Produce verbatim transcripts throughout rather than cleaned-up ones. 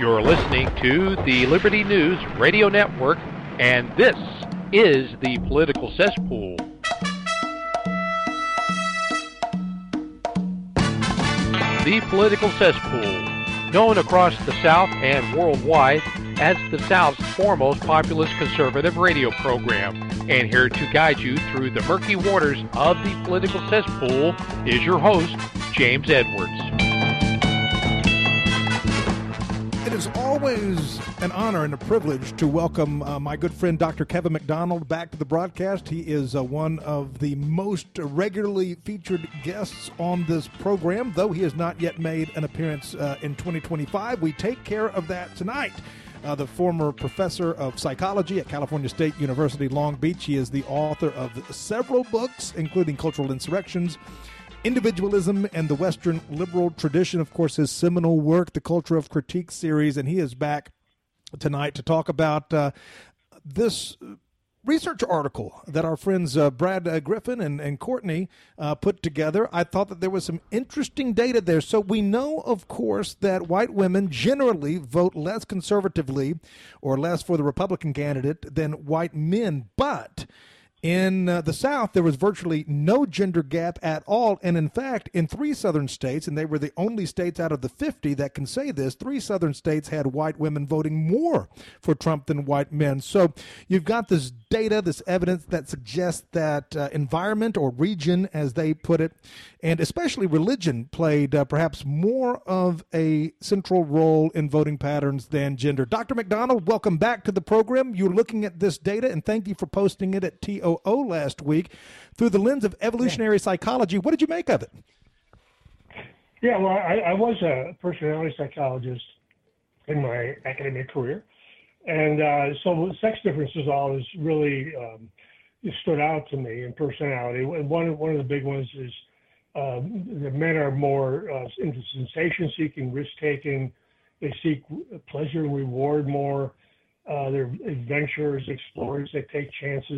You're listening to the Liberty News Radio Network, and this is the Political Cesspool. The Political Cesspool, known across the South and worldwide as the South's foremost populist conservative radio program. And here to guide you through the murky waters of the Political Cesspool is your host, James Edwards. It is always an honor and a privilege to welcome uh, my good friend Doctor Kevin MacDonald back to the broadcast. He is uh, one of the most regularly featured guests on this program, though he has not yet made an appearance uh, in twenty twenty-five. We take care of that tonight. Uh, the former professor of psychology at California State University, Long Beach. He is the author of several books, including Cultural Insurrections, Individualism, and the Western Liberal Tradition. Of course, his seminal work, The Culture of Critique series, and he is back tonight to talk about uh, this research article that our friends uh, Brad uh, Griffin and, and Courtney uh, put together. I thought that there was some interesting data there. So we know, of course, that white women generally vote less conservatively or less for the Republican candidate than white men, but in uh, the South, there was virtually no gender gap at all. And in fact, in three southern states, and they were the only states out of the fifty that can say this, three southern states had white women voting more for Trump than white men. So you've got this data, this evidence that suggests that uh, environment or region, as they put it, and especially religion played uh, perhaps more of a central role in voting patterns than gender. Doctor MacDonald, welcome back to the program. You're looking at this data, and thank you for posting it at T O O last week through the lens of evolutionary psychology. What did you make of it? Yeah, well, I, I was a personality psychologist in my academic career. And uh, so sex differences always really um, stood out to me in personality. One, one of the big ones is um, the men are more uh, into sensation-seeking, risk-taking. They seek pleasure and reward more. Uh, they're adventurers, explorers. They take chances.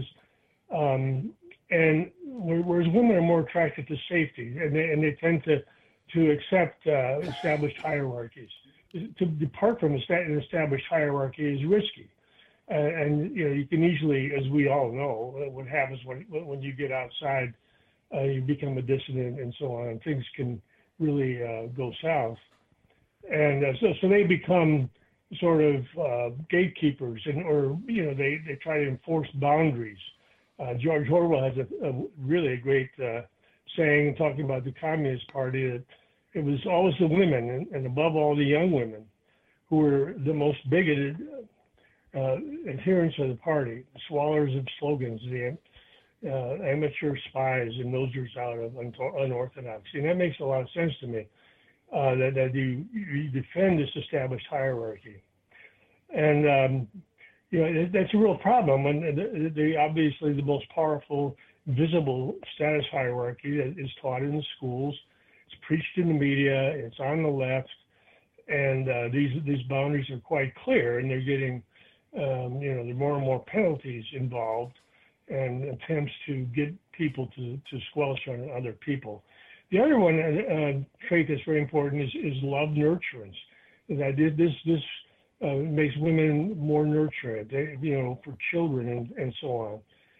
Um, and whereas women are more attracted to safety, and they, and they tend to, to accept uh, established hierarchies. To depart from an established hierarchy is risky. Uh, and, you know, you can easily, as we all know, what happens when when you get outside, uh, you become a dissident and so on, and things can really uh, go south. And uh, so, so they become sort of uh, gatekeepers, and or, you know, they, they try to enforce boundaries. Uh, George Orwell has a, a really a great uh, saying talking about the Communist Party that it was always the women, and, and above all the young women, who were the most bigoted uh, adherents of the party, swallowers of slogans, the uh, amateur spies and nosers out of unorthodoxy. And that makes a lot of sense to me, uh, that, that you, you defend this established hierarchy. And, um, you know, that's a real problem when the, the, obviously the most powerful, visible status hierarchy that is taught in the schools. It's preached in the media, it's on the left, and uh, these these boundaries are quite clear, and they're getting, um, you know, there are more and more penalties involved and attempts to get people to, to squelch on other people. The other one, uh, trait that's very important is, is love nurturance. As I did this, this uh, makes women more nurturant, they, you know, for children and, and so on.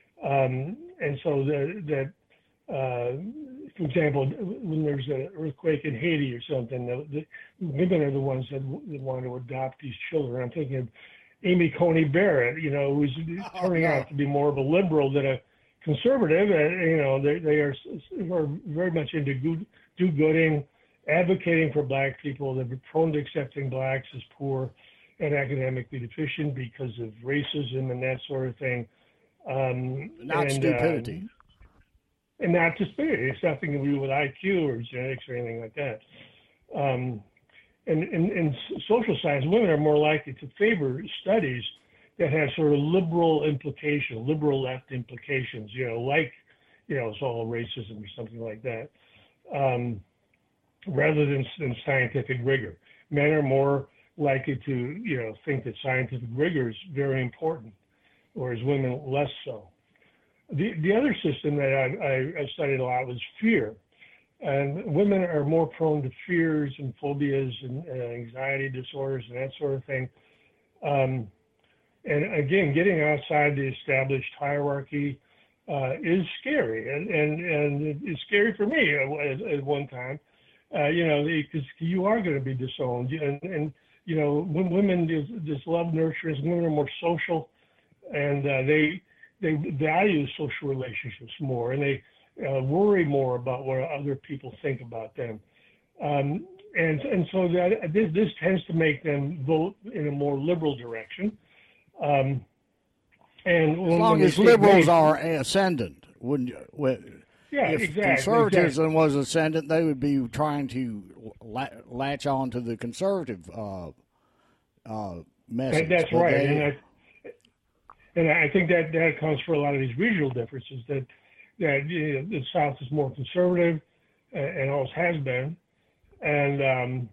Um, and so that, that uh, for example, when there's an earthquake in Haiti or something, the, the women are the ones that, that want to adopt these children. I'm thinking of Amy Coney Barrett, you know, who's turning out to be more of a liberal than a conservative. And, you know, they, they are, are very much into good, do-gooding, advocating for black people. They're prone to accepting blacks as poor and academically deficient because of racism and that sort of thing. Um, Not and, stupidity. Um, and not to stupidity. It's nothing to do with I Q or genetics or anything like that. Um, and in, in social science, women are more likely to favor studies that have sort of liberal implications, liberal left implications, you know, like, you know, it's all racism or something like that, um, rather than, than scientific rigor. Men are more likely to, you know, think that scientific rigor is very important, whereas women less so. The the other system that I, I, I studied a lot was fear. And women are more prone to fears and phobias and uh, anxiety disorders and that sort of thing. Um, and again, getting outside the established hierarchy uh, is scary, and, and and it's scary for me at, at one time. Uh, you know, because you are going to be disowned, and, and you know, when women just, just love nurturance, women are more social, and uh, they they value social relationships more, and they uh, worry more about what other people think about them. Um, and and so that this, this tends to make them vote in a more liberal direction. Um, and as when, long when as liberals made, are ascendant, wouldn't you? Well, yeah, if exactly, conservatism exactly. was ascendant, they would be trying to la- latch on to the conservative uh, uh, message. That, that's But right, they, and I, and I think that that accounts for a lot of these regional differences. That that you know, the South is more conservative, uh, and always has been. And um,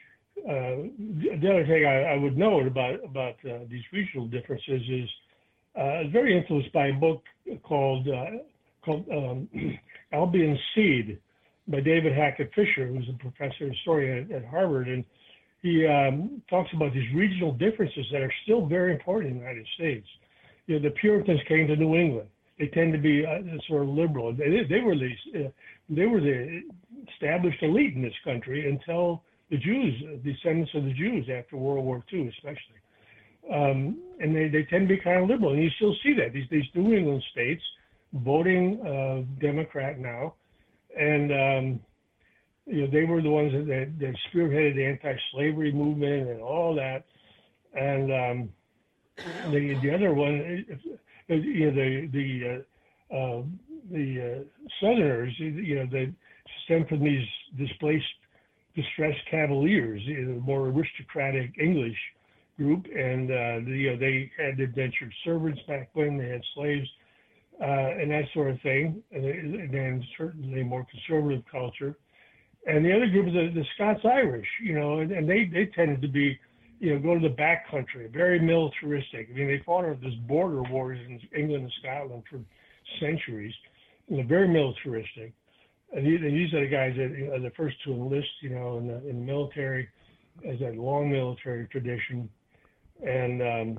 uh, the other thing I, I would note about about uh, these regional differences is uh, it's very influenced by a book called uh, called um, Albion Seed by David Hackett Fisher, who's a professor historian at, at Harvard, and he um, talks about these regional differences that are still very important in the United States. You know, the Puritans came to New England. They tend to be uh, sort of liberal. They, they were the uh, they were the established elite in this country until the Jews, descendants of the Jews after World War Two, especially. Um, and they, they tend to be kind of liberal, and you still see that these these New England states voting uh, Democrat now, and um, you know, they were the ones that, that, that spearheaded the anti-slavery movement and all that. And um, the the other one, you know, the the uh, uh, the uh, Southerners, you know, they stem from these displaced, distressed Cavaliers, you know, more aristocratic English group, and uh, the, you know, they had indentured servants back when they had slaves, uh, and that sort of thing, and, and then certainly more conservative culture. And the other group is the, the Scots-Irish, you know, and, and they, they tended to be, you know, go to the back country, very militaristic. I mean, they fought over this border wars in England and Scotland for centuries, and they're very militaristic. And these, and these are the guys that are the first to enlist, you know, in the, in the military, as that long military tradition. And um,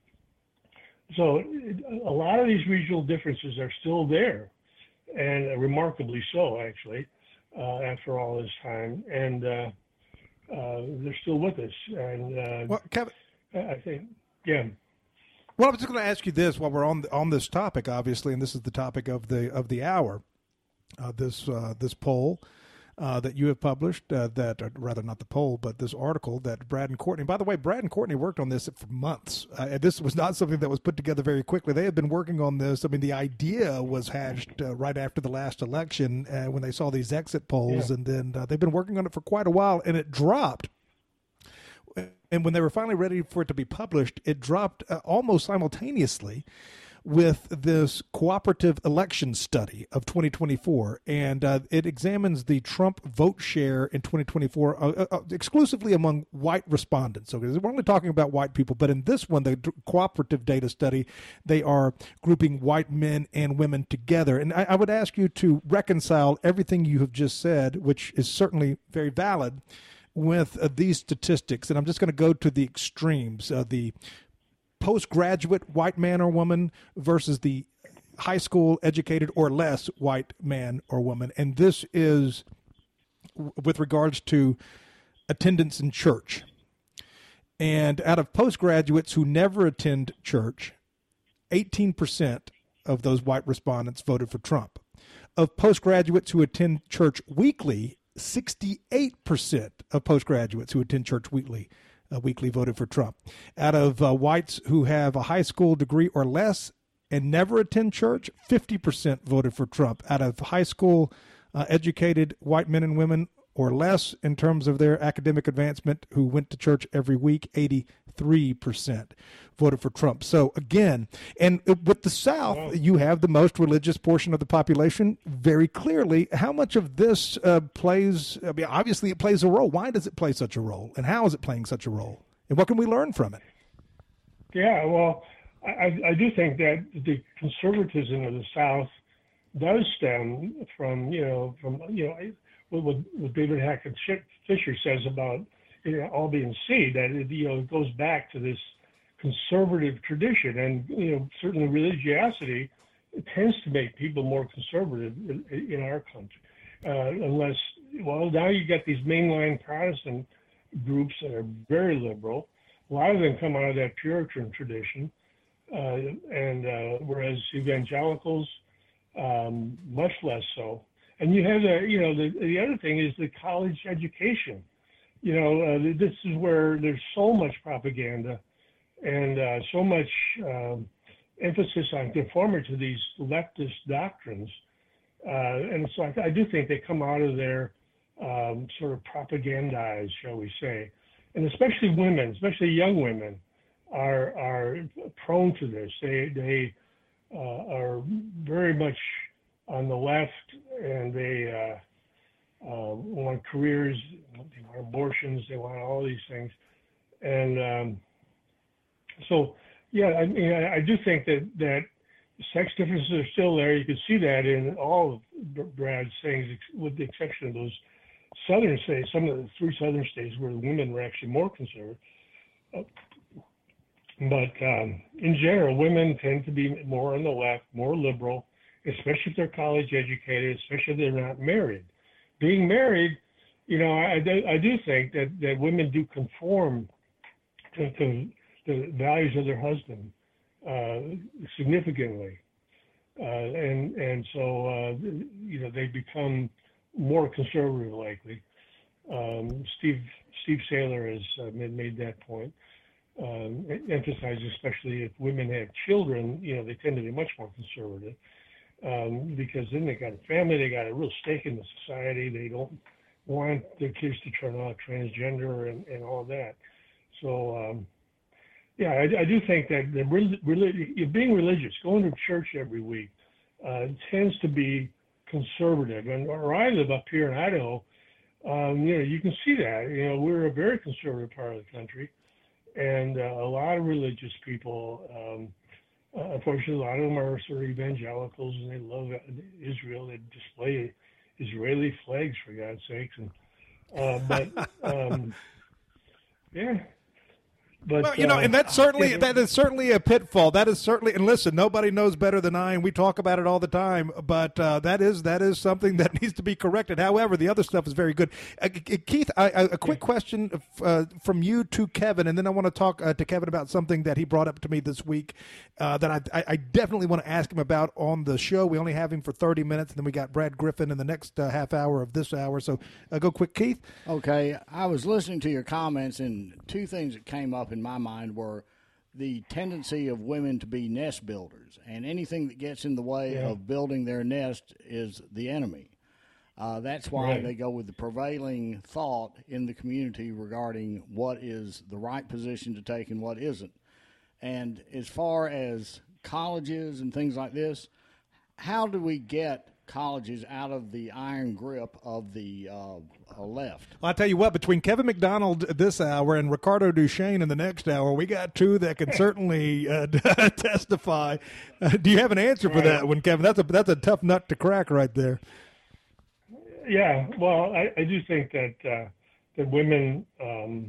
so a lot of these regional differences are still there, and remarkably so, actually. Uh, after all this time, and uh, uh, they're still with us. And uh, Well, Kevin, I think, yeah. well, I was just going to ask you this while we're on on this topic, obviously, and this is the topic of the of the hour. Uh, this uh, this poll uh, that you have published, uh, that or rather not the poll, but this article that Brad and Courtney. By the way, Brad and Courtney worked on this for months, uh, and this was not something that was put together very quickly. They had been working on this. I mean, the idea was hatched uh, right after the last election uh, when they saw these exit polls, Yeah. and then uh, they've been working on it for quite a while, and it dropped. And when they were finally ready for it to be published, it dropped uh, almost simultaneously with this cooperative election study of twenty twenty-four, and uh, it examines the Trump vote share in twenty twenty-four uh, uh, exclusively among white respondents. So we're only talking about white people, but in this one, the cooperative data study, they are grouping white men and women together. And I, I would ask you to reconcile everything you have just said, which is certainly very valid, with uh, these statistics. And I'm just going to go to the extremes, uh, the postgraduate white man or woman versus the high school educated or less white man or woman. And this is with regards to attendance in church. And out of postgraduates who never attend church, eighteen percent of those white respondents voted for Trump. Of postgraduates who attend church weekly, sixty-eight percent of postgraduates who attend church weekly Uh, weekly voted for Trump. Out of uh, whites who have a high school degree or less and never attend church, fifty percent voted for Trump. Out of high school uh, educated white men and women or less in terms of their academic advancement who went to church every week, eighty-three percent voted for Trump. So again, and with the South, Wow. you have the most religious portion of the population very clearly. How much of this uh, plays, I mean, obviously it plays a role. Why does it play such a role? And how is it playing such a role? And what can we learn from it? Yeah, well, I, I do think that the conservatism of the South does stem from, you know, from, you know, what, what David Hackett Fisher says about you know, all being C, that it, you know, it goes back to this conservative tradition, and you know, certainly religiosity tends to make people more conservative in, in our country, uh, unless well now you get these mainline Protestant groups that are very liberal. A lot of them come out of that Puritan tradition, uh, and uh, whereas evangelicals, um, much less so. And you have the, you know, the the other thing is the college education. You know, uh, this is where there's so much propaganda and uh, so much um, emphasis on conforming to these leftist doctrines. Uh, and so I, I do think they come out of there um, sort of propagandized, shall we say. And especially women, especially young women, are are prone to this. They they uh, are very much on the left, and they uh, uh, want careers, they want abortions, they want all these things. And um, so, yeah, I mean, I, I do think that, that sex differences are still there. You can see that in all of Brad's sayings, with the exception of those southern states, some of the three southern states where the women were actually more conservative. Uh, but um, in general, women tend to be more on the left, more liberal, especially if they're college educated, especially if they're not married. Being married, you know, I, I do think that, that women do conform to, to the values of their husband uh, significantly. Uh, and and so, uh, you know, they become more conservative likely. Um, Steve Steve Saylor has uh, made that point. Um, emphasizes especially if women have children, you know, they tend to be much more conservative. Um, because then they got a family, they got a real stake in the society. They don't want their kids to turn out transgender and, and all that. So, um, yeah, I, I do think that the relig- being religious, going to church every week, uh, tends to be conservative. And where I live up here in Idaho, um, you know, you can see that. You know, we're a very conservative part of the country, and uh, a lot of religious people. Um, Uh, unfortunately, a lot of them are sort of evangelicals, and they love Israel. They display Israeli flags, for God's sakes. And uh, but um, yeah, but well, you know, uh, and that's certainly that is certainly a pitfall. That is certainly, and listen, nobody knows better than I, and we talk about it all the time. But uh, that is that is something that needs to be corrected. However, the other stuff is very good. Uh, Keith, I, I, a quick question uh, from you to Kevin, and then I want to talk uh, to Kevin about something that he brought up to me this week uh, that I, I definitely want to ask him about on the show. We only have him for thirty minutes, and then we got Brad Griffin in the next uh, half hour of this hour. So uh, go quick, Keith. Okay, I was listening to your comments, and two things that came up in my mind were the tendency of women to be nest builders, and anything that gets in the way yeah. of building their nest is the enemy. Uh, that's why right. they go with the prevailing thought in the community regarding what is the right position to take and what isn't. And as far as colleges and things like this, how do we get colleges out of the iron grip of the uh, left? Well, I'll tell you what, between Kevin McDonald this hour and Ricardo Duchesne in the next hour, we got two that can certainly uh, testify. Uh, do you have an answer for that one, Kevin? That's a that's a tough nut to crack right there. Yeah, well, I, I do think that uh, that women um,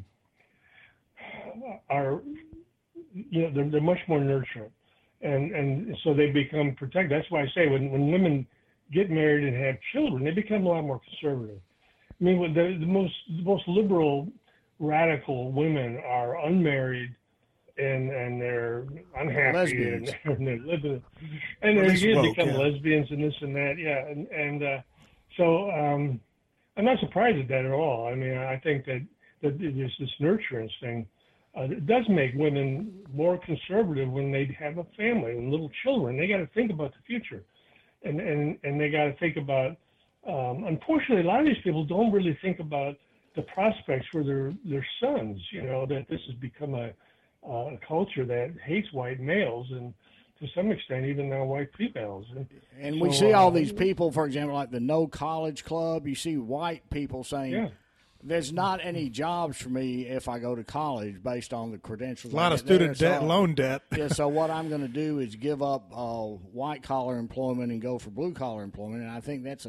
are, you know, they're, they're much more nurturing, and and so they become protected. That's why I say when when women get married and have children, they become a lot more conservative. I mean, the, the most the most liberal, radical women are unmarried, and and they're unhappy, lesbians. and, and they're living, and Well, they woke, become yeah. lesbians and this and that, yeah, and and uh, so um, I'm not surprised at that at all. I mean, I think that that there's this nurturance thing. Uh, it does make women more conservative when they have a family and little children. They got to think about the future. And, and, and they got to think about, um, unfortunately, a lot of these people don't really think about the prospects for their, their sons, you know, that this has become a, uh, a culture that hates white males and to some extent even now white females. And, and we so, see all uh, these people, for example, like the No College Club, you see white people saying, yeah. there's not any jobs for me if I go to college based on the credentials. A lot of student debt, loan debt. Yeah, so what I'm going to do is give up uh, white-collar employment and go for blue-collar employment, and I think that's a,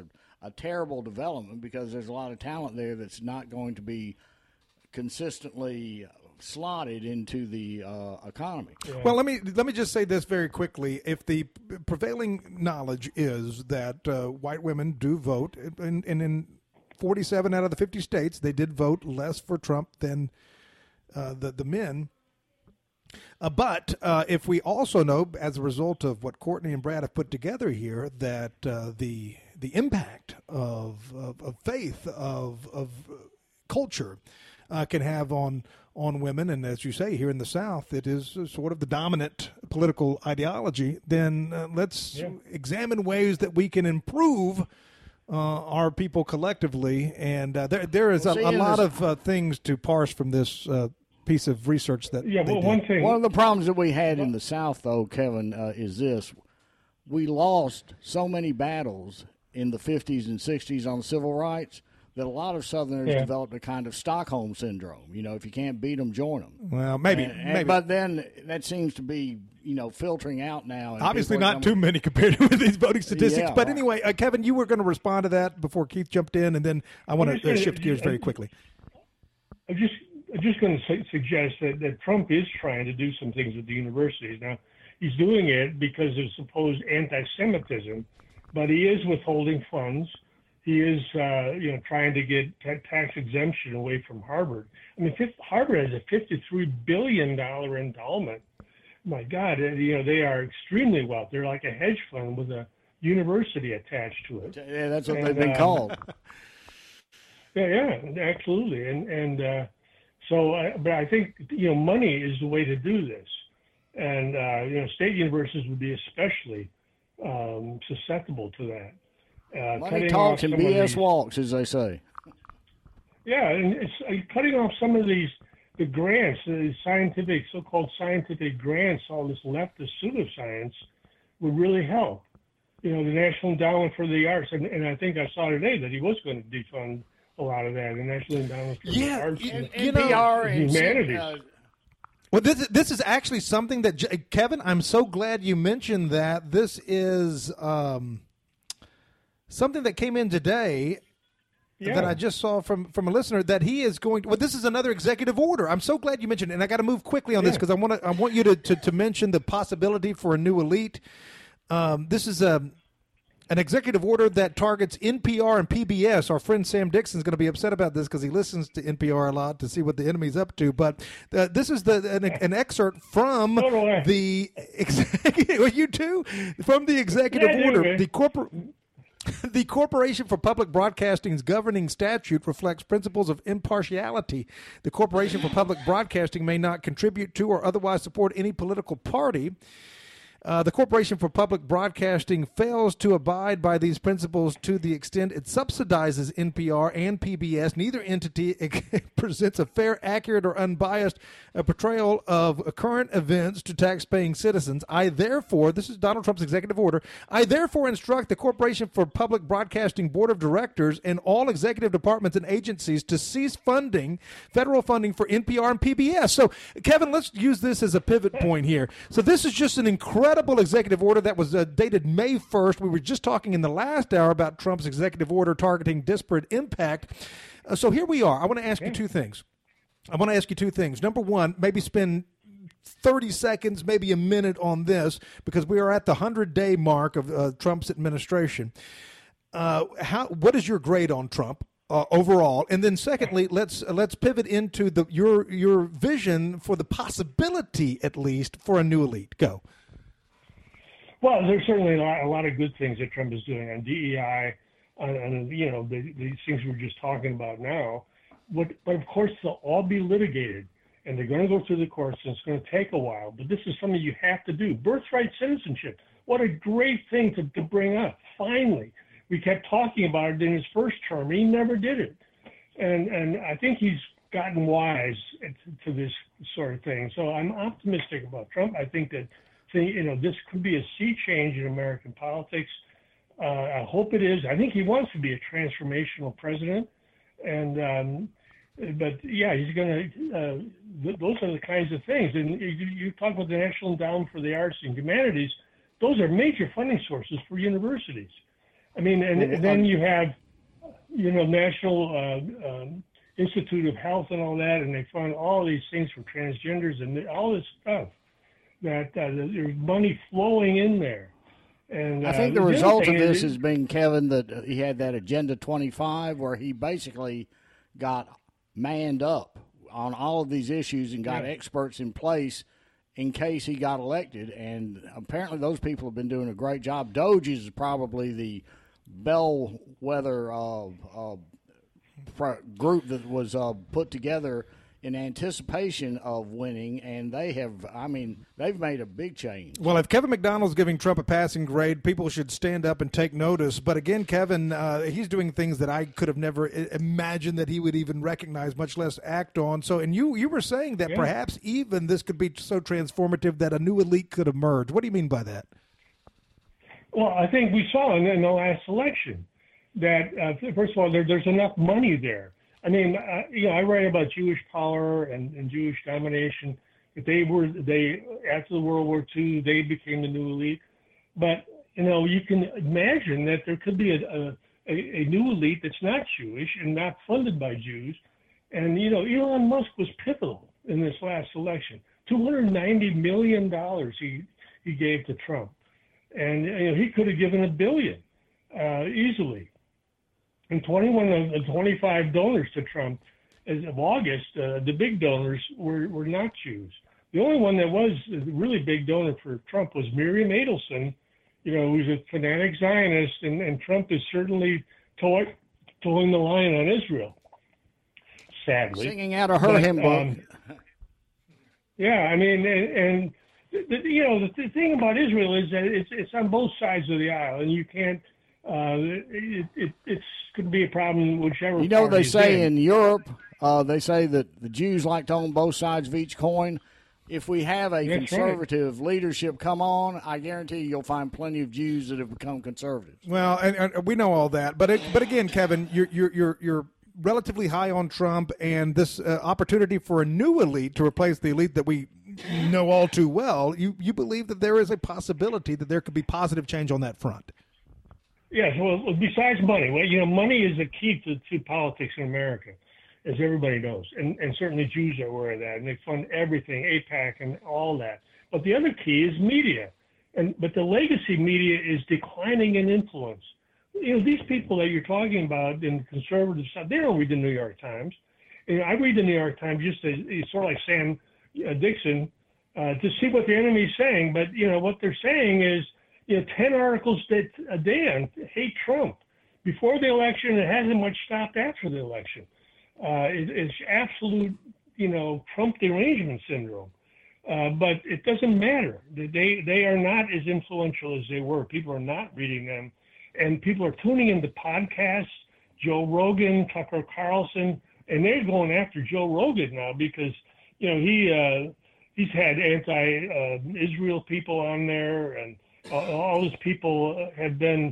a terrible development because there's a lot of talent there that's not going to be consistently slotted into the uh, economy. Yeah. Well, let me let me just say this very quickly. If the prevailing knowledge is that uh, white women do vote, and, and in forty-seven out of the fifty states, they did vote less for Trump than uh, the the men. Uh, but uh, if we also know, as a result of what Courtney and Brad have put together here, that uh, the the impact of of, of faith of of culture uh, can have on on women, and as you say, here in the South, it is sort of the dominant political ideology, then uh, let's yeah. examine ways that we can improve uh, our people collectively. And uh, there there is well, a, a lot of uh, things to parse from this uh, piece of research that yeah, well, one thing. One of the problems that we had in the South, though, Kevin, uh, is this. We lost so many battles in the fifties and sixties on civil rights that a lot of Southerners yeah. developed a kind of Stockholm syndrome. You know, if you can't beat them, join them. Well, maybe, and, and, maybe. But then that seems to be, you know, filtering out now. And obviously not too many compared with these voting statistics. Yeah, but right. anyway, uh, Kevin, you were going to respond to that before Keith jumped in, and then I want to uh, shift gears very quickly. I'm just, I'm just going to suggest that, that Trump is trying to do some things with the universities. Now, he's doing it because of supposed anti-Semitism, but he is withholding funds. He is, uh, you know, trying to get tax exemption away from Harvard. I mean, Harvard has a fifty-three billion dollars endowment. My God, you know, they are extremely wealthy. They're like a hedge fund with a university attached to it. Yeah, that's what and, they've been uh, called. Yeah, yeah, absolutely. And and uh, so, uh, but I think, you know, money is the way to do this. And, uh, you know, state universities would be especially um, susceptible to that. Uh, Money talks and B S walks, as they say. Yeah, and it's uh, cutting off some of these the grants, the scientific, so-called scientific grants, all this leftist pseudoscience would really help. You know, the National Endowment for the Arts, and, and I think I saw today that he was going to defund a lot of that. The National Endowment for yeah, the Arts and, and, and N P R and humanities. Uh, Well, this is, this is actually something that, Kevin, I'm so glad you mentioned that. This is um, something that came in today yeah. that I just saw from, from a listener that he is going to – well, this is another executive order. I'm so glad you mentioned it, and I got to move quickly on yeah. this because I want to I want you to, to, to mention the possibility for a new elite. Um, this is a – an executive order that targets N P R and P B S. Our friend Sam Dixon is going to be upset about this because he listens to N P R a lot to see what the enemy's up to. But uh, this is the an, an excerpt from the executive. Well, you too, from the executive yeah, order. Okay. The corporate. The Corporation for Public Broadcasting's governing statute reflects principles of impartiality. The Corporation for Public Broadcasting may not contribute to or otherwise support any political party. Uh, the Corporation for Public Broadcasting fails to abide by these principles to the extent it subsidizes N P R and P B S. Neither entity presents a fair, accurate, or unbiased uh, portrayal of current events to tax-paying citizens. I therefore, this is Donald Trump's executive order, I therefore instruct the Corporation for Public Broadcasting Board of Directors and all executive departments and agencies to cease funding, federal funding for N P R and P B S. So, Kevin, let's use this as a pivot point here. So this is just an incredible executive order that was uh, dated May first. We were just talking in the last hour about Trump's executive order targeting disparate impact. Uh, so here we are. I want to ask yeah. you two things. I want to ask you two things. Number one, maybe spend thirty seconds, maybe a minute on this, because we are at the hundred-day mark of uh, Trump's administration. Uh, how? What is your grade on Trump? Uh, overall, and then secondly, let's uh, let's pivot into the your your vision for the possibility, at least, for a new elite. Go. Well, there's certainly a lot, a lot of good things that Trump is doing on D E I, and, and you know the, the things we're just talking about now. What, but of course, they'll all be litigated, and they're going to go through the courts, and it's going to take a while. But this is something you have to do. Birthright citizenship. What a great thing to, to bring up. Finally, we kept talking about it in his first term. He never did it, and and I think he's gotten wise to this sort of thing. So I'm optimistic about Trump. I think that. You know, this could be a sea change in American politics. Uh, I hope it is. I think he wants to be a transformational president, and um, but yeah, he's going to. Uh, th- those are the kinds of things. And you, you talk about the National Endowment for the Arts and Humanities; those are major funding sources for universities. I mean, and, and then you have, you know, National uh, um, Institute of Health and all that, and they fund all these things for transgenders and all this stuff. That uh, there's money flowing in there. And I think uh, the result of this is, has been, Kevin, that he had that Agenda twenty-five where he basically got manned up on all of these issues and got yeah. experts in place in case he got elected. And apparently those people have been doing a great job. Doge is probably the bellwether uh, uh, group that was uh, put together in anticipation of winning, and they have, I mean, they've made a big change. Well, if Kevin McDonald's giving Trump a passing grade, people should stand up and take notice. But again, Kevin, uh, he's doing things that I could have never imagined that he would even recognize, much less act on. So, and you, you were saying that yeah. perhaps even this could be so transformative that a new elite could emerge. What do you mean by that? Well, I think we saw in, in the last election that, uh, first of all, there, there's enough money there. I mean, uh, you know, I write about Jewish power and, and Jewish domination. If they were, they after the World War Two, they became the new elite. But you know, you can imagine that there could be a, a, a new elite that's not Jewish and not funded by Jews. And you know, Elon Musk was pivotal in this last election. two hundred ninety million dollars he he gave to Trump, and you know, he could have given a billion uh, easily. And twenty-one of the twenty-five donors to Trump as of August, uh, the big donors were, were not Jews. The only one that was a really big donor for Trump was Miriam Adelson, you know, who's a fanatic Zionist, and, and Trump is certainly toy, towing the line on Israel, sadly. Singing out of her but, hymn book. Um, yeah, I mean, and, and the, you know, the, the thing about Israel is that it's, it's on both sides of the aisle, and you can't, Uh, it, it, it's going to be a problem whichever. You know, they say in, in Europe, uh, they say that the Jews like to own both sides of each coin. If we have a That's conservative right. leadership come on, I guarantee you'll find plenty of Jews that have become conservatives. Well, and, and we know all that, but it, but again, Kevin, you're you're you're you're relatively high on Trump, and this uh, opportunity for a new elite to replace the elite that we know all too well. You you believe that there is a possibility that there could be positive change on that front. Yes, well, besides money, well, you know, money is the key to, to politics in America, as everybody knows, and, and certainly Jews are aware of that, and they fund everything, AIPAC and all that. But the other key is media, and but the legacy media is declining in influence. You know, these people that you're talking about in the conservative side, they don't read the New York Times. You know, I read the New York Times just as, sort of like Sam uh, Dixon uh, to see what the enemy's saying, but you know what they're saying is, you know, ten articles a day on hate Trump before the election. It hasn't much stopped after the election. Uh, it, it's absolute, you know, Trump derangement syndrome. Uh, but it doesn't matter. They they are not as influential as they were. People are not reading them, and people are tuning into podcasts. Joe Rogan, Tucker Carlson, and they're going after Joe Rogan now because you know he uh, he's had anti-Israel uh, people on there and. All these people have been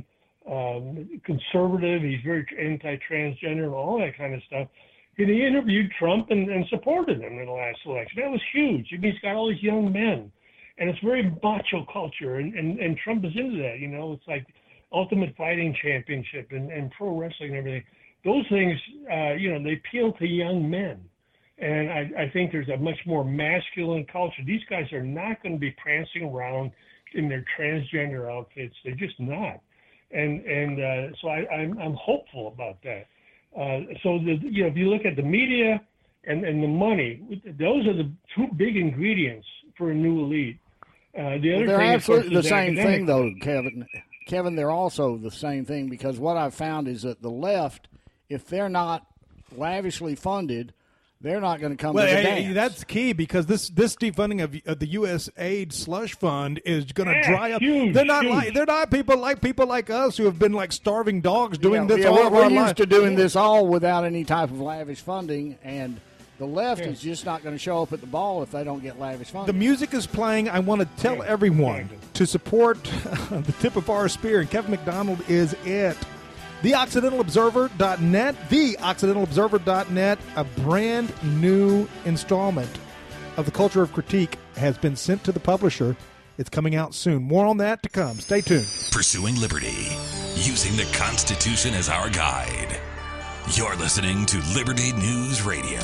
um, conservative. He's very anti-transgender and all that kind of stuff. And he interviewed Trump and, and supported him in the last election. That was huge. I mean, he's got all these young men. And it's very macho culture. And, and, and Trump is into that. You know, it's like Ultimate Fighting Championship and, and pro wrestling and everything. Those things, uh, you know, they appeal to young men. And I, I think there's a much more masculine culture. These guys are not going to be prancing around in their transgender outfits. They're just not. And and uh, so I, I'm I'm hopeful about that. Uh, so the you know if you look at the media and, and the money, those are the two big ingredients for a new elite. Uh, the other well, they're thing absolutely is the same academic. thing, though, Kevin. Kevin, they're also the same thing because what I've found is that the left, if they're not lavishly funded, they're not going to come well, to the hey, dance. That's key because this this defunding of, of the U S aid slush fund is going to Yeah, dry up. huge, they're not huge. like they're not people like people like us who have been like starving dogs doing yeah, this yeah, all we're, of we're our used life. to doing this all without any type of lavish funding, and the left Yeah. is just not going to show up at the ball if they don't get lavish The funding. music is playing. I want to tell Yeah, everyone exactly. to support the tip of our spear, and Kevin McDonald is it. the occidental observer dot net, the occidental observer dot net, a brand new installment of the Culture of Critique has been sent to the publisher. It's coming out soon. More on that to come. Stay tuned. Pursuing liberty, using the Constitution as our guide. You're listening to Liberty News Radio.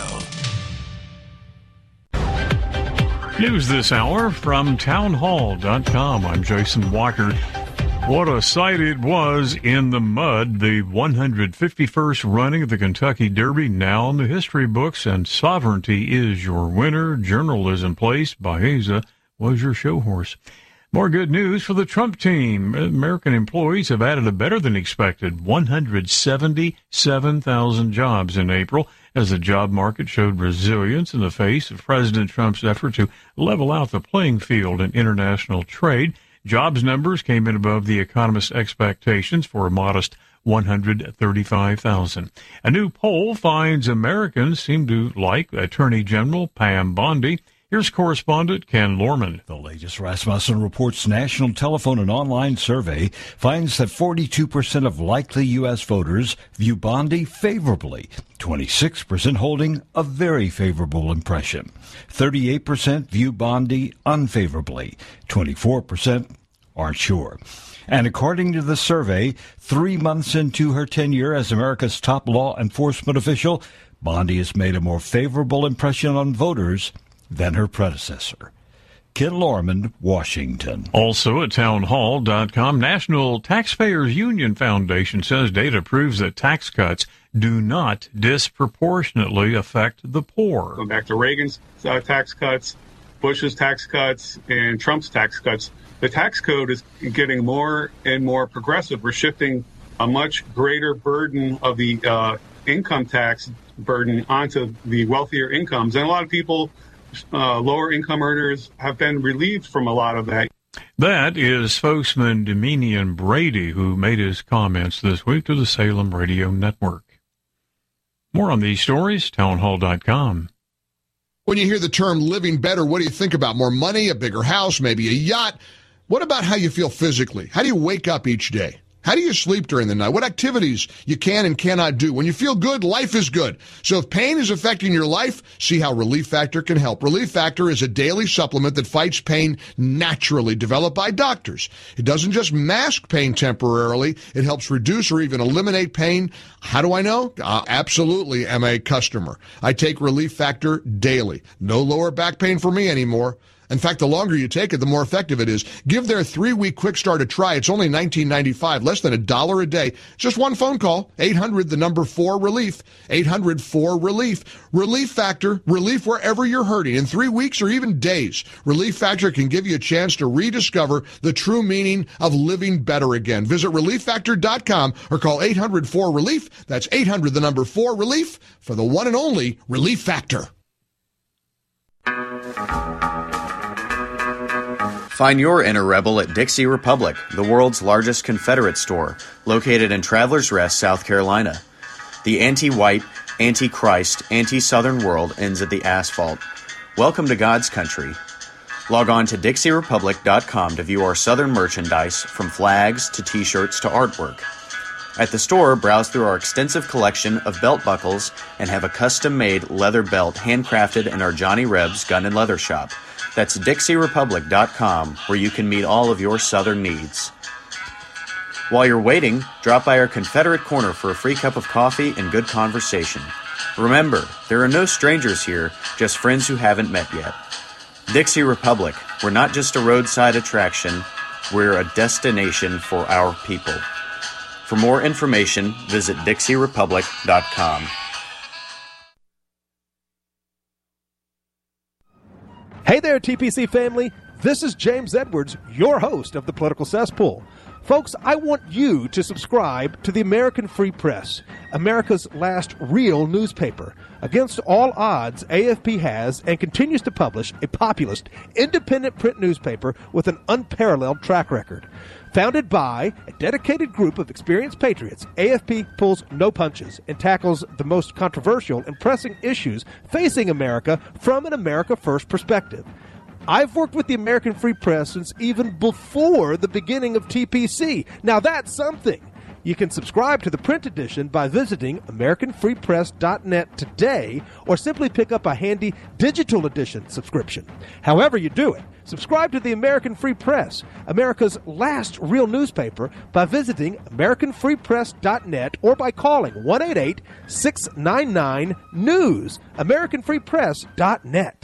News this hour from town hall dot com. I'm Jason Walker. What a sight it was in the mud. The one hundred fifty-first running of the Kentucky Derby now in the history books, and Sovereignty is your winner. Journalism Place, Baeza was your show horse. More good news for the Trump team. American employees have added a better than expected one hundred seventy-seven thousand jobs in April, as the job market showed resilience in the face of President Trump's effort to level out the playing field in international trade. Jobs numbers came in above the economists' expectations for a modest one hundred thirty-five thousand. A new poll finds Americans seem to like Attorney General Pam Bondi. Here's correspondent Ken Lorman. The latest Rasmussen Reports national telephone and online survey finds that forty-two percent of likely U S voters view Bondi favorably, twenty-six percent holding a very favorable impression, thirty-eight percent view Bondi unfavorably, twenty-four percent aren't sure. And according to the survey, three months into her tenure as America's top law enforcement official, Bondi has made a more favorable impression on voters than her predecessor. Ken Lorman, Washington. Also at town hall dot com, National Taxpayers Union Foundation says data proves that tax cuts do not disproportionately affect the poor. Going back to Reagan's uh, tax cuts, Bush's tax cuts, and Trump's tax cuts, the tax code is getting more and more progressive. We're shifting a much greater burden of the uh, income tax burden onto the wealthier incomes. And a lot of people Uh, lower income earners have been relieved from a lot of that. That is spokesman Dominion Brady, who made his comments this week to the Salem Radio Network. More on these stories, town hall dot com. When you hear the term living better, what do you think about? More money, a bigger house, maybe a yacht? What about how you feel physically? How do you wake up each day? How do you sleep during the night? What activities you can and cannot do? When you feel good, life is good. So if pain is affecting your life, see how Relief Factor can help. Relief Factor is a daily supplement that fights pain naturally, developed by doctors. It doesn't just mask pain temporarily. It helps reduce or even eliminate pain. How do I know? I absolutely am a customer. I take Relief Factor daily. No lower back pain for me anymore. In fact, the longer you take it, the more effective it is. Give their three-week quick start a try. It's only nineteen ninety-five, less than a dollar a day. Just one phone call, eight hundred, the number four, relief, eight hundred four relief. Relief Factor, relief wherever you're hurting in three weeks or even days. Relief Factor can give you a chance to rediscover the true meaning of living better again. Visit relief factor dot com or call eight hundred four relief. That's eight hundred, the number four, relief, for the one and only Relief Factor. Find your inner rebel at Dixie Republic, the world's largest Confederate store, located in Travelers Rest, South Carolina. The anti-white, anti-Christ, anti-Southern world ends at the asphalt. Welcome to God's country. Log on to dixie republic dot com to view our Southern merchandise, from flags to t-shirts to artwork. At the store, browse through our extensive collection of belt buckles and have a custom-made leather belt handcrafted in our Johnny Rebs Gun and Leather Shop. That's dixie republic dot com, where you can meet all of your Southern needs. While you're waiting, drop by our Confederate Corner for a free cup of coffee and good conversation. Remember, there are no strangers here, just friends who haven't met yet. Dixie Republic, we're not just a roadside attraction, we're a destination for our people. For more information, visit dixie republic dot com. Hey there, T P C family. This is James Edwards, your host of the Political Cesspool. Folks, I want you to subscribe to the American Free Press, America's last real newspaper. Against all odds, A F P has and continues to publish a populist, independent print newspaper with an unparalleled track record. Founded by a dedicated group of experienced patriots, A F P pulls no punches and tackles the most controversial and pressing issues facing America from an America First perspective. I've worked with the American Free Press since even before the beginning of T P C. Now that's something. You can subscribe to the print edition by visiting American Free Press dot net today, or simply pick up a handy digital edition subscription. However you do it, subscribe to the American Free Press, America's last real newspaper, by visiting American Free Press dot net or by calling one eight eight, six nine nine, news, American Free Press dot net.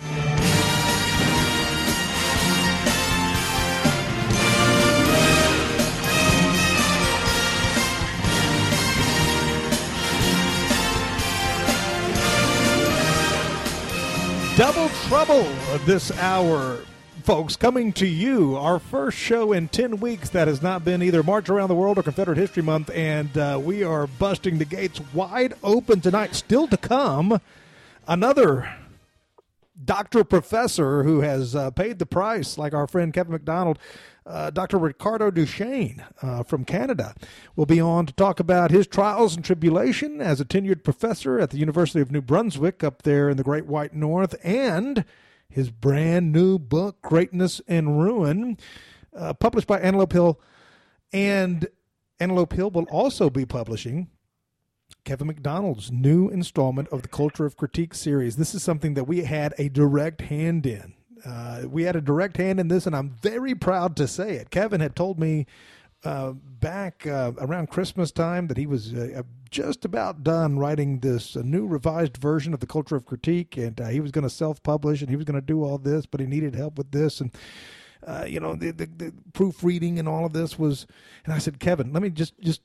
Double trouble this hour, folks, coming to you. Our first show in ten weeks that has not been either March Around the World or Confederate History Month, and uh, we are busting the gates wide open tonight. Still to come, another doctor professor who has uh, paid the price, like our friend Kevin McDonald. Uh, Doctor Ricardo Duchesne uh, from Canada will be on to talk about his trials and tribulation as a tenured professor at the University of New Brunswick up there in the Great White North, and his brand new book, Greatness and Ruin, uh, published by Antelope Hill. And Antelope Hill will also be publishing Kevin McDonald's new installment of the Culture of Critique series. This is something that we had a direct hand in. Uh, we had a direct hand in this, and I'm very proud to say it. Kevin had told me uh, back uh, around Christmas time that he was uh, just about done writing this uh, new revised version of the Culture of Critique, and uh, he was going to self-publish, and he was going to do all this, but he needed help with this, and uh, you know, the, the, the proofreading and all of this was. And I said, Kevin, let me just just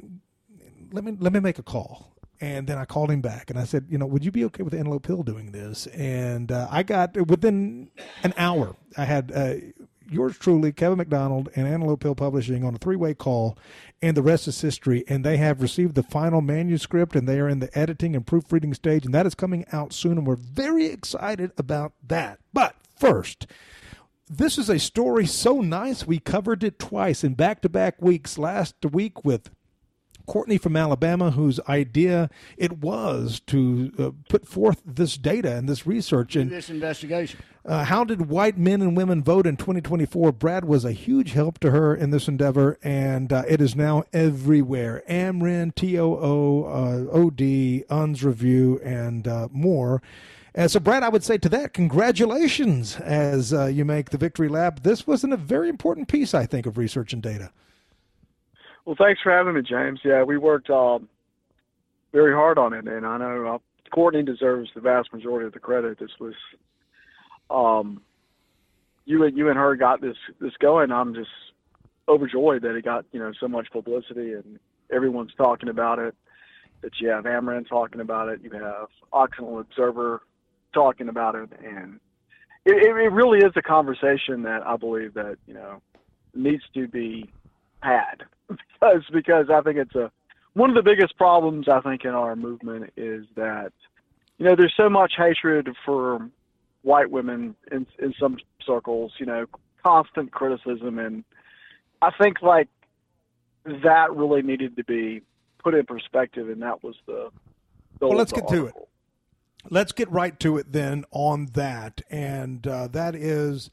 let me let me make a call. And then I called him back, and I said, you know, would you be okay with Antelope Hill doing this? And uh, I got, within an hour, I had uh, yours truly, Kevin McDonald, and Antelope Hill Publishing on a three-way call, and the rest is history. And they have received the final manuscript, and they are in the editing and proofreading stage, and that is coming out soon, and we're very excited about that. But first, this is a story so nice, we covered it twice in back-to-back weeks. Last week with Courtney from Alabama, whose idea it was to uh, put forth this data and this research and this investigation. Uh, how did white men and women vote in twenty twenty-four? Brad was a huge help to her in this endeavor, and uh, it is now everywhere. AmRen, T O O, uh, O D, U N S Review, and uh, more. And so, Brad, I would say to that, congratulations as uh, you make the Victory Lab. This was a very important piece, I think, of research and data. Well, thanks for having me, James. Yeah, we worked uh, very hard on it, and I know uh, Courtney deserves the vast majority of the credit. This was, um, you and you and her got this this going. I'm just overjoyed that it got you know so much publicity, and everyone's talking about it. That you have AmRen talking about it, you have Occidental Observer talking about it, and it, it really is a conversation that I believe that you know needs to be had. Because, because I think it's a one of the biggest problems I think in our movement is that you know there's so much hatred for white women in in some circles, you know, constant criticism, and I think like that really needed to be put in perspective, and that was the goal. Well, let's of the get to article. it. Let's get right to it then on that, and uh, that is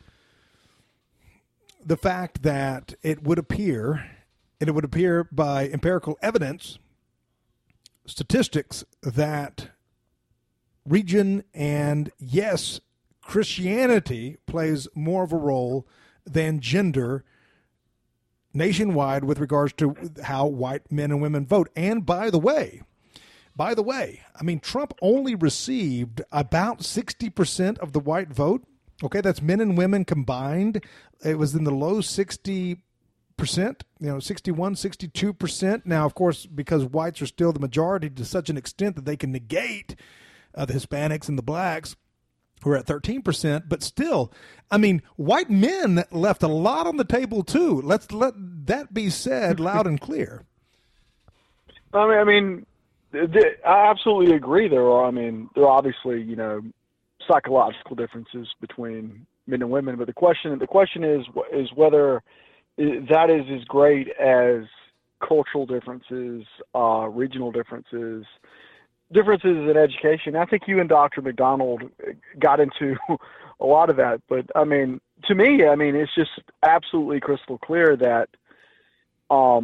the fact that it would appear. And it would appear by empirical evidence, statistics, that region and, yes, Christianity plays more of a role than gender nationwide with regards to how white men and women vote. And by the way, by the way, I mean, Trump only received about sixty percent of the white vote. Okay, that's men and women combined. It was in the low sixty percent, you know, sixty-one, sixty-two percent. Now, of course, because whites are still the majority to such an extent that they can negate uh, the Hispanics and the blacks, who are at thirteen percent. But still, I mean, white men left a lot on the table, too. Let's let that be said loud and clear. I mean, I mean, th- I absolutely agree. There are, I mean, there are obviously, you know, psychological differences between men and women. But the question, the question is, is whether that is as great as cultural differences, uh, regional differences, differences in education. I think you and Doctor McDonald got into a lot of that. But, I mean, to me, I mean, it's just absolutely crystal clear that um,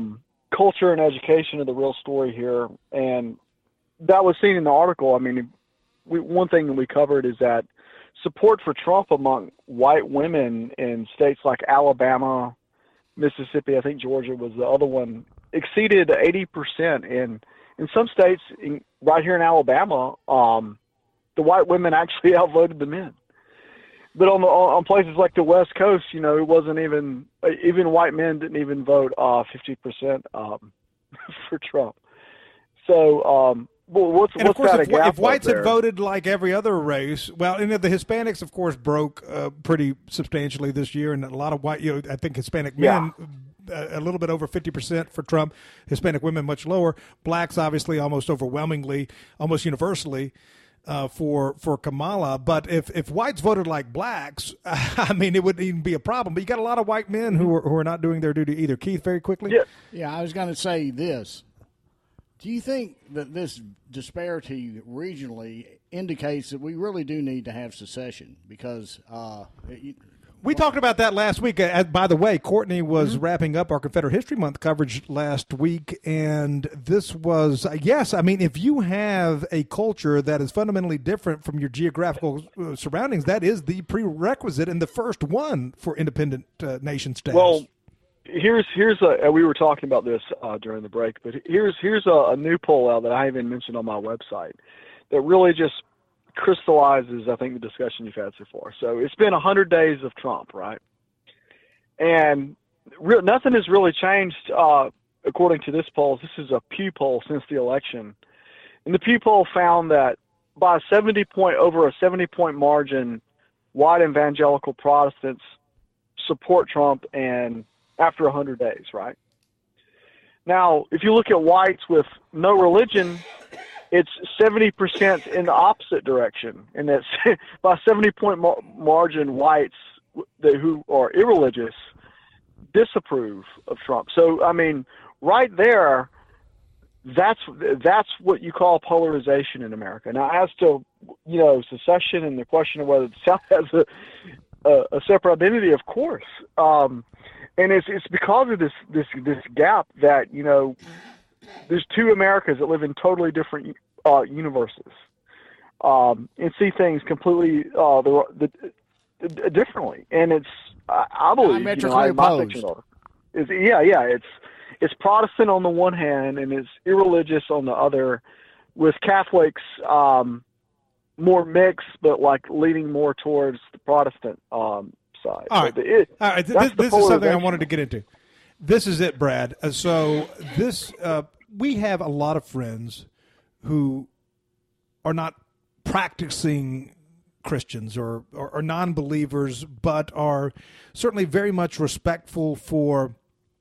culture and education are the real story here, and that was seen in the article. I mean, we, one thing that we covered is that support for Trump among white women in states like Alabama, Mississippi, I think Georgia was the other one, exceeded eighty percent. And in some states, in, right here in Alabama, um, the white women actually outvoted the men. But on the on places like the West Coast, you know, it wasn't even even white men didn't even vote uh, fifty percent um, for Trump. So, um, well, what's and what's of course, that if, a gap if whites there? had voted like every other race, well, and the Hispanics, of course, broke uh, pretty substantially this year, and a lot of white, you know, I think Hispanic men. Yeah. A little bit over fifty percent for Trump, Hispanic women much lower, blacks obviously almost overwhelmingly, almost universally uh, for for Kamala. But if, if whites voted like blacks, I mean, it wouldn't even be a problem. But you got a lot of white men who are, who are not doing their duty either. Keith, very quickly. Yeah, yeah I was going to say this. Do you think that this disparity regionally indicates that we really do need to have secession? Because uh, it, We talked about that last week. Uh, by the way, Courtney was mm-hmm. wrapping up our Confederate History Month coverage last week, and this was, uh, yes, I mean, if you have a culture that is fundamentally different from your geographical uh, surroundings, that is the prerequisite and the first one for independent uh, nation status. Well, here's here's a, we were talking about this uh, during the break, but here's here's a, a new poll out that I haven't mentioned on my website that really just crystallizes, I think, the discussion you've had so far. So it's been one hundred days of Trump, right? And re- nothing has really changed, uh, according to this poll. This is a Pew poll since the election. And the Pew poll found that by a seventy point, over a seventy point margin, white evangelical Protestants support Trump and after one hundred days, right? Now, if you look at whites with no religion, it's seventy percent in the opposite direction. And that's by seventy point mar- margin, whites that, who are irreligious disapprove of Trump. So, I mean, right there, that's that's what you call polarization in America. Now, as to, you know, secession and the question of whether the South has a, a, a separate identity, of course. Um, and it's it's because of this this this gap that, you know, there's two Americas that live in totally different uh, universes um, and see things completely uh, the, the, the, differently. And it's, I, I believe, you know, I, my section of it is, yeah, yeah, it's it's Protestant on the one hand and it's irreligious on the other, with Catholics um, more mixed, but like leaning more towards the Protestant um, side. All right, so the, it, all right. This, this is something I wanted to get into. This is it, Brad. Uh, so this uh, we have a lot of friends who are not practicing Christians or, or, or non-believers, but are certainly very much respectful for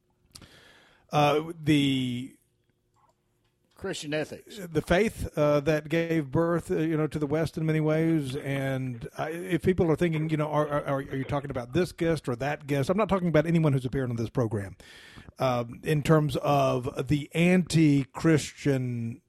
uh, the Christian ethics, the faith uh, that gave birth, uh, you know, to the West in many ways. And uh, if people are thinking, you know, are, are, are you talking about this guest or that guest? I'm not talking about anyone who's appeared on this program. Um, in terms of the anti-Christian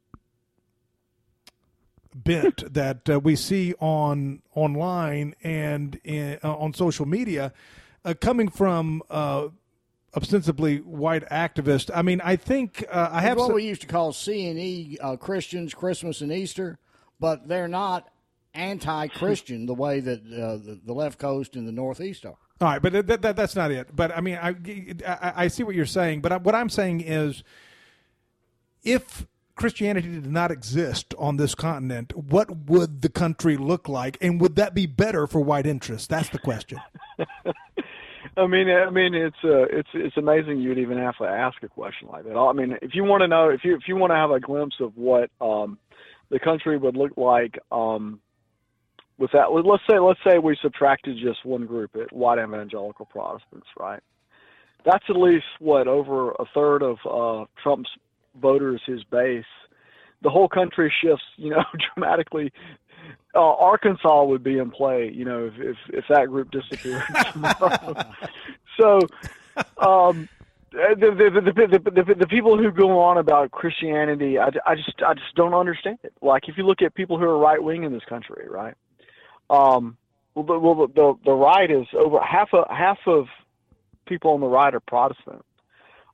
bent that uh, we see on online and in, uh, on social media, uh, coming from uh, ostensibly white activists. I mean, I think uh, I have what some, we used to call C and E uh, Christians, Christmas and Easter, but they're not anti-Christian the way that uh, the, the left coast and the Northeast are. All right, but that, that, that's not it. But I mean, I, I, I see what you're saying. But I, what I'm saying is, if Christianity did not exist on this continent, what would the country look like, and would that be better for white interests? That's the question. I mean, I mean, it's uh, it's it's amazing you'd even have to ask a question like that. I mean, if you want to know, if you if you want to have a glimpse of what um, the country would look like. Um, With that, let's say let's say we subtracted just one group, white evangelical Protestants, right? That's at least what, over a third of uh, Trump's voters, his base. The whole country shifts, you know, dramatically. Uh, Arkansas would be in play, you know, if if, if that group disappeared. so, um, the the, the the the the people who go on about Christianity, I, I just I just don't understand it. Like, if you look at people who are right wing in this country, right? Um, well, the, well, the the right is over half of half of people on the right are Protestant.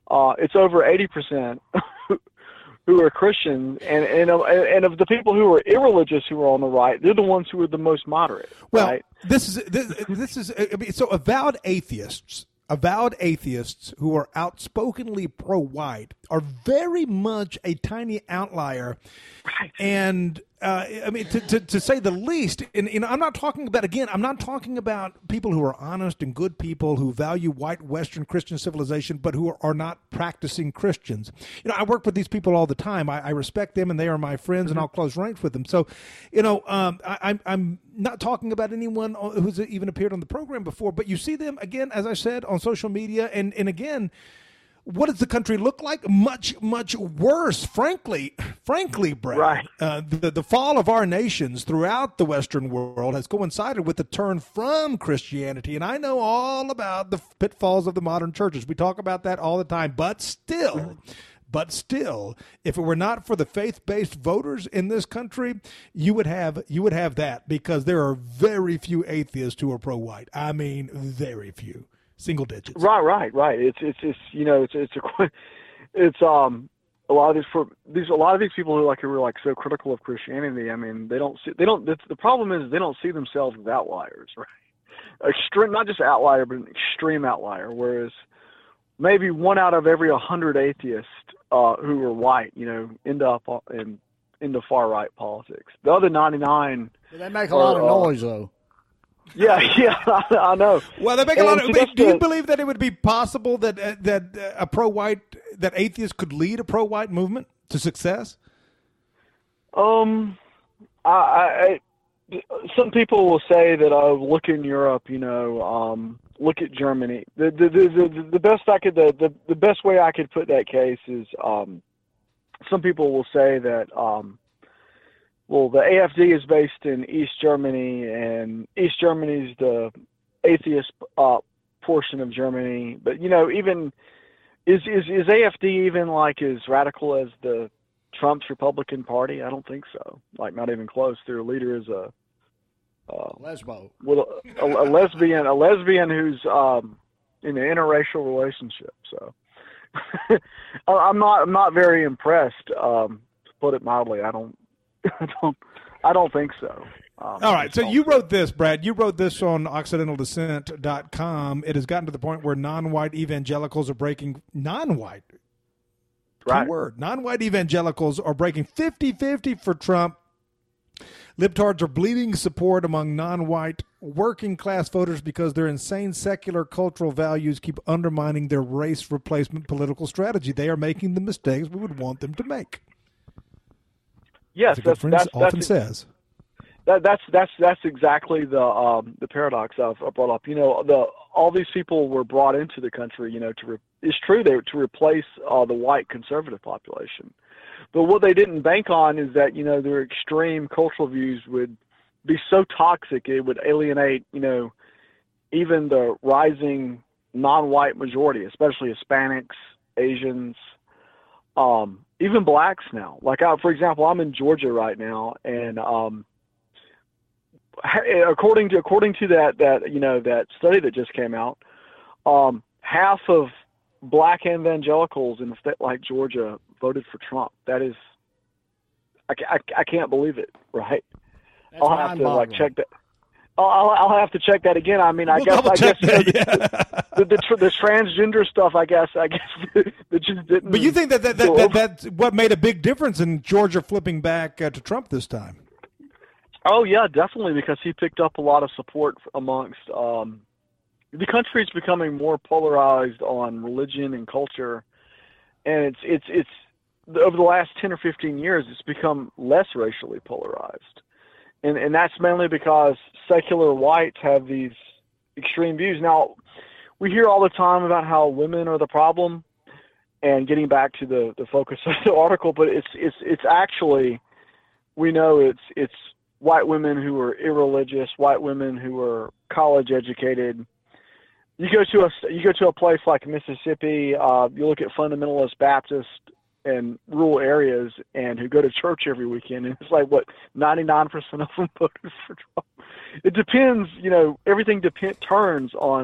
uh, it's over eighty percent who are Christian, and, and and of the people who are irreligious who are on the right, they're the ones who are the most moderate. Well, right? this is this, this is I mean, so avowed atheists, avowed atheists who are outspokenly pro-white are very much a tiny outlier, right. and uh, I mean to, to to say the least. And, and I'm not talking about again. I'm not talking about people who are honest and good people who value white Western Christian civilization, but who are, are not practicing Christians. You know, I work with these people all the time. I, I respect them, and they are my friends, and I'll close ranks with them. So, you know, um, I, I'm I'm not talking about anyone who's even appeared on the program before, but you see them again, as I said, on social media, and and again. What does the country look like? Much, much worse, frankly. Frankly, Brad. Right. Uh, the, the fall of our nations throughout the Western world has coincided with the turn from Christianity. And I know all about the pitfalls of the modern churches. We talk about that all the time. But still, but still, if it were not for the faith-based voters in this country, you would have you would have that, because there are very few atheists who are pro-white. I mean, very few. Single digits. Right, right, right. It's it's it's you know it's it's a it's um a lot of these for these a lot of these people who like who are like so critical of Christianity. I mean, they don't see they don't. The, the problem is they don't see themselves as outliers, right? Extreme, not just outlier, but an extreme outlier. Whereas maybe one out of every a hundred atheists uh, who are white, you know, end up in into far right politics. The other ninety-nine. They make a lot of noise, though. Yeah, yeah, I, I know. Well, they make and a lot of. Do the, you believe that it would be possible that uh, that uh, a pro-white that atheists could lead a pro-white movement to success? Um, I, I some people will say that oh, look in Europe, you know, um, look at Germany. The the, the the the best I could the, the the best way I could put that case is um, some people will say that um. Well, the A F D is based in East Germany, and East Germany is the atheist uh, portion of Germany. But you know, even is is is A F D even like as radical as the Trump's Republican Party? I don't think so. Like, not even close. Their leader is a uh, lesbo, with a, a, a lesbian, a lesbian who's um, in an interracial relationship. So I'm not I'm not very impressed. Um, to put it mildly, I don't. I don't. I don't think so. Um, All right. So you wrote this, Brad. You wrote this on Occidental Dissent dot com. It has gotten to the point where non-white evangelicals are breaking non-white. Right. Key word. Non-white evangelicals are breaking fifty-fifty for Trump. Libtards are bleeding support among non-white working class voters because their insane secular cultural values keep undermining their race replacement political strategy. They are making the mistakes we would want them to make. Yes, that's, that's, often that's, says. That, that's that's that's exactly the um, the paradox I've brought up. You know, the all these people were brought into the country. You know, to re, it's true they to replace uh, the white conservative population, but what they didn't bank on is that you know their extreme cultural views would be so toxic it would alienate you know even the rising non-white majority, especially Hispanics, Asians. Um, even blacks now. Like, I, for example, I'm in Georgia right now, and um, according to according to that that you know that study that just came out, um, half of black evangelicals in a state like Georgia voted for Trump. That is, I, I, I can't believe it. Right? That's I'll have to like check that. I'll, I'll have to check that again. I mean, I we'll guess I guess that, you know, yeah. the, the, the, the transgender stuff. I guess I guess that just didn't. But you think that that, that, that that's what made a big difference in Georgia flipping back uh, to Trump this time? Oh yeah, definitely, because he picked up a lot of support amongst um, the country is becoming more polarized on religion and culture, and it's it's it's over the last ten or fifteen years, it's become less racially polarized. And and that's mainly because secular whites have these extreme views. Now, we hear all the time about how women are the problem, and getting back to the, the focus of the article, but it's it's it's actually, we know it's it's white women who are irreligious, white women who are college educated. You go to a you go to a place like Mississippi, uh, you look at fundamentalist Baptist and rural areas, and who go to church every weekend, and it's like, what, ninety-nine percent of them voted for Trump. It depends, you know, everything depend, turns on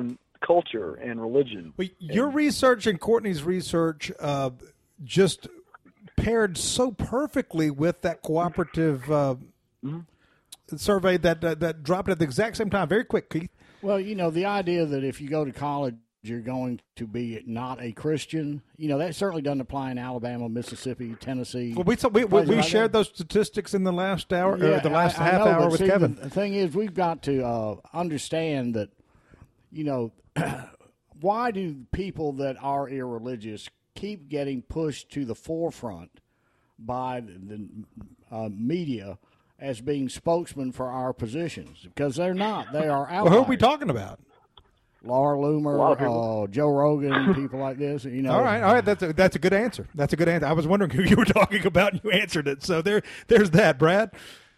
culture and religion. Well, your and, research and Courtney's research uh, just paired so perfectly with that cooperative uh, mm-hmm. survey that uh, that dropped at the exact same time. Very quick, Keith. Well, you know, the idea that if you go to college, you're going to be not a Christian, you know, that certainly doesn't apply in Alabama, Mississippi, Tennessee. Well, we we, we, we shared those statistics in the last hour, yeah, or the last I, half I know, hour with see, Kevin. The thing is, we've got to uh, understand that, you know, why do people that are irreligious keep getting pushed to the forefront by the uh, media as being spokesmen for our positions? Because they're not. They are outliers. Well, who are we talking about? Laura Loomer, uh, Joe Rogan, people like this. You know. All right, all right. That's a, that's a good answer. That's a good answer. I was wondering who you were talking about, and you answered it. So there, there's that, Brad.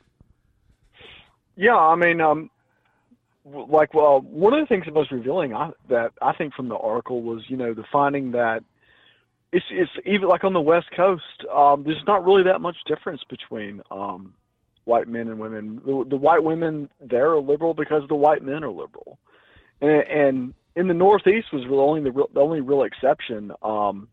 Yeah, I mean, um, like, well, one of the things that was revealing I, that I think from the article was, you know, the finding that it's it's even like on the West Coast, um, there's not really that much difference between um, white men and women. The, the white women there are liberal because the white men are liberal. And, and in the Northeast was really only the, real, the only real exception, um,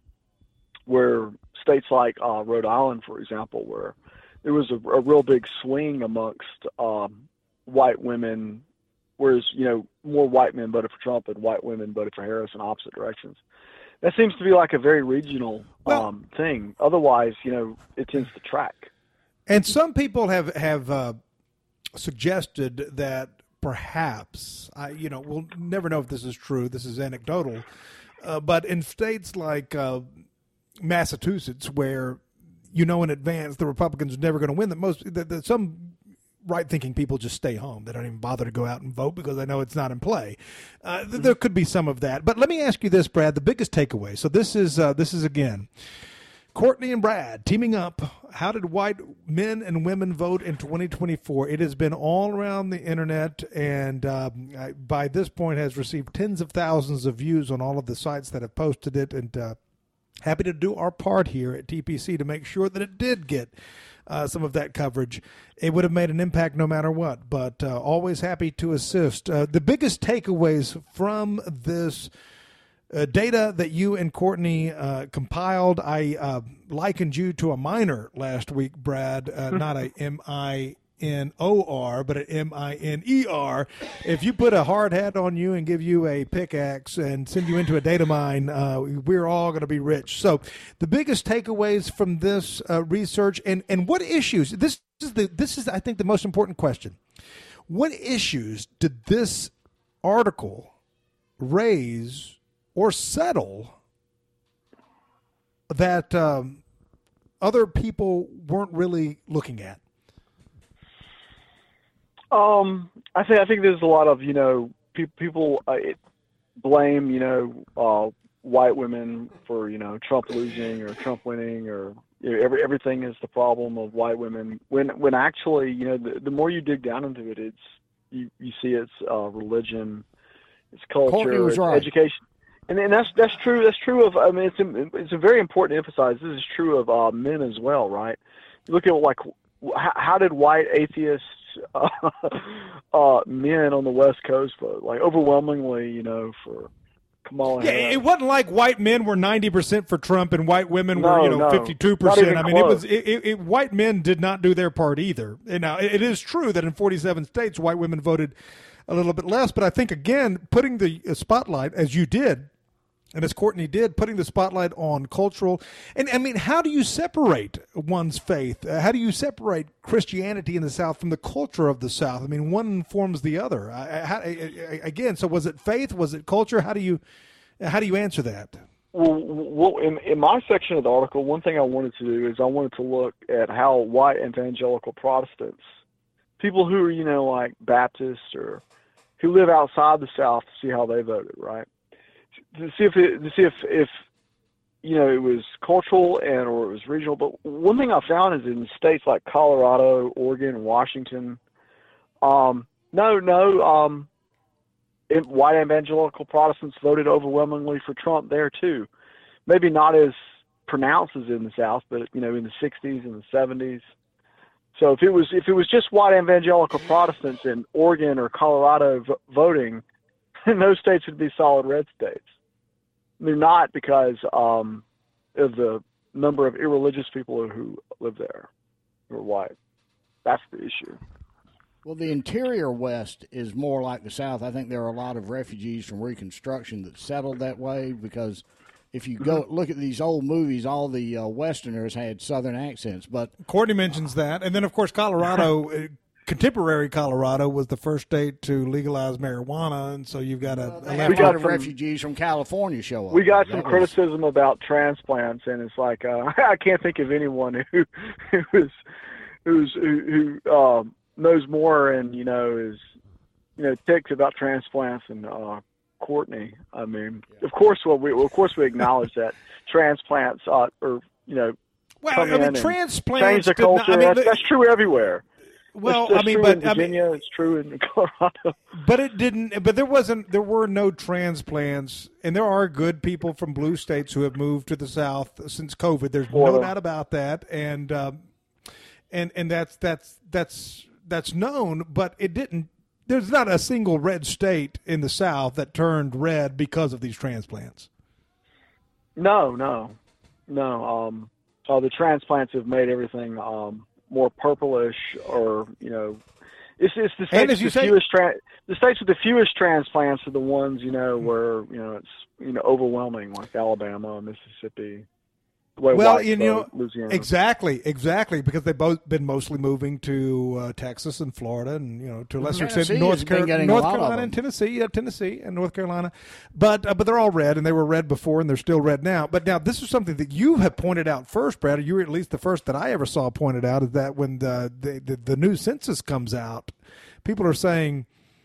where states like uh, Rhode Island, for example, where there was a, a real big swing amongst um, white women, whereas, you know, more white men voted for Trump and white women voted for Harris in opposite directions. That seems to be like a very regional well, um, thing. Otherwise, you know, it tends to track. And some people have have uh, suggested that perhaps, I, you know, we'll never know if this is true. This is anecdotal. Uh, but in states like uh, Massachusetts, where you know in advance the Republicans are never going to win, that most that, that some right-thinking people just stay home. They don't even bother to go out and vote because they know it's not in play. Uh, th- there could be some of that. But let me ask you this, Brad, the biggest takeaway. So this is uh, this is, again, Courtney and Brad teaming up. How did white men and women vote in twenty twenty-four? It has been all around the internet, and uh, by this point has received tens of thousands of views on all of the sites that have posted it. And uh, happy to do our part here at T P C to make sure that it did get uh, some of that coverage. It would have made an impact no matter what, but uh, always happy to assist. Uh, the biggest takeaways from this Uh, data that you and Courtney uh, compiled, I uh, likened you to a miner last week, Brad, uh, not a M I N O R, but an M I N E R. If you put a hard hat on you and give you a pickaxe and send you into a data mine, uh, we're all going to be rich. So the biggest takeaways from this uh, research, and, and what issues, this is, the, this is, I think, the most important question. What issues did this article raise or settle that um, other people weren't really looking at? Um, I think I think there's a lot of you know pe- people uh, blame you know uh, white women for you know Trump losing or Trump winning, or you know, every everything is the problem of white women. When when actually you know the, the more you dig down into it, it's you, you see it's uh, religion, it's culture, it's right. education. And, and that's that's true. That's true of. I mean, it's it's a very important to emphasize. This is true of uh, men as well, right? You look at like how, how did white atheists, uh, uh, men on the West Coast vote? Like overwhelmingly, you know, for Kamala yeah, Harris. It wasn't like white men were ninety percent for Trump and white women no, were, you know, fifty-two percent. I mean, close. it was it, it, it, white men did not do their part either. And now it, it is true that in forty-seven states, white women voted a little bit less. But I think, again, putting the spotlight, as you did, and as Courtney did, putting the spotlight on cultural. And, I mean, how do you separate one's faith? Uh, how do you separate Christianity in the South from the culture of the South? I mean, one informs the other. I, how, I, again, so was it faith? Was it culture? How do you how do you answer that? Well, well in, in my section of the article, one thing I wanted to do is I wanted to look at how white evangelical Protestants, people who are, you know, like Baptists or who live outside the South, to see how they voted, right? To see if it, to see if, if you know it was cultural and or it was regional. But one thing I found is in states like Colorado, Oregon, Washington, um, no, no, um, it, white evangelical Protestants voted overwhelmingly for Trump there too. Maybe not as pronounced as in the South, but you know in the sixties and the seventies. So if it was if it was just white evangelical Protestants in Oregon or Colorado v- voting and those states would be solid red states. They're not because um, of the number of irreligious people who live there who are white. That's the issue. Well, the interior West is more like the South. I think there are a lot of refugees from Reconstruction that settled that way because if you go look at these old movies, all the uh, Westerners had Southern accents. But Courtney mentions that. And then, of course, Colorado, contemporary Colorado was the first state to legalize marijuana. And so you've got a, uh, a we got some refugees from California show up. We got some that criticism was, about transplants, and it's like uh, I can't think of anyone who who is who's who, who um, knows more and you know is you know ticks about transplants and uh, Courtney. I mean, yeah. of course, well, we well, of course we acknowledge that transplants uh, or you know well, come I mean, in transplants change the did not- culture. I mean, that's, that's true everywhere. Well, it's, it's I mean, true but in Virginia, I mean, it's true in Colorado. But it didn't. But there wasn't. There were no transplants, and there are good people from blue states who have moved to the South since COVID. There's Well, no doubt about that, and um, and and that's that's that's that's known. But it didn't. There's not a single red state in the South that turned red because of these transplants. No, no, no. Um, uh, the transplants have made everything um, more purplish, or you know, it's it's the states with the say, fewest tra- the states with the fewest transplants are the ones you know where you know it's you know overwhelming, like Alabama, Mississippi. Well, well you know, Louisiana. exactly, exactly, because they've both been mostly moving to uh, Texas and Florida, and you know, to a lesser extent, North, Car- North Carolina and Tennessee, yeah, Tennessee and North Carolina, but uh, but they're all red, and they were red before, and they're still red now. But now this is something that you have pointed out first, Brad. You were at least the first that I ever saw pointed out, is that when the the, the, the new census comes out, people are saying,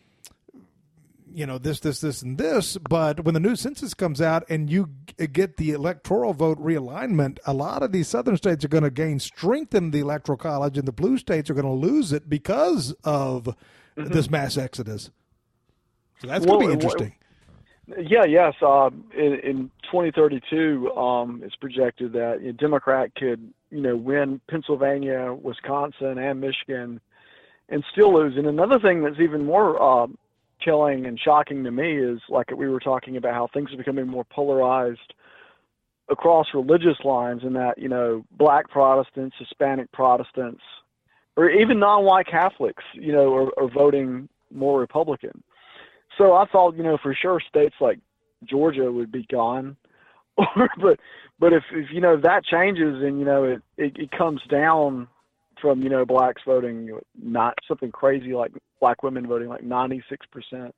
you know, this, this, this, and this. But when the new census comes out and you get the electoral vote realignment, a lot of these southern states are going to gain strength in the electoral college, and the blue states are going to lose it because of mm-hmm. this mass exodus. So that's well, going to be interesting. Yeah, yes. Uh, in, in twenty thirty-two, um, it's projected that a Democrat could, you know, win Pennsylvania, Wisconsin, and Michigan, and still lose. And another thing that's even more uh, chilling and shocking to me is, like we were talking about, how things are becoming more polarized across religious lines, and that, you know, black Protestants, Hispanic Protestants, or even non-white Catholics, you know, are, are voting more Republican. So I thought, you know, for sure states like Georgia would be gone. but but if, if, you know, that changes and, you know, it, it, it comes down from, you know, blacks voting not something crazy like black women voting like ninety-six percent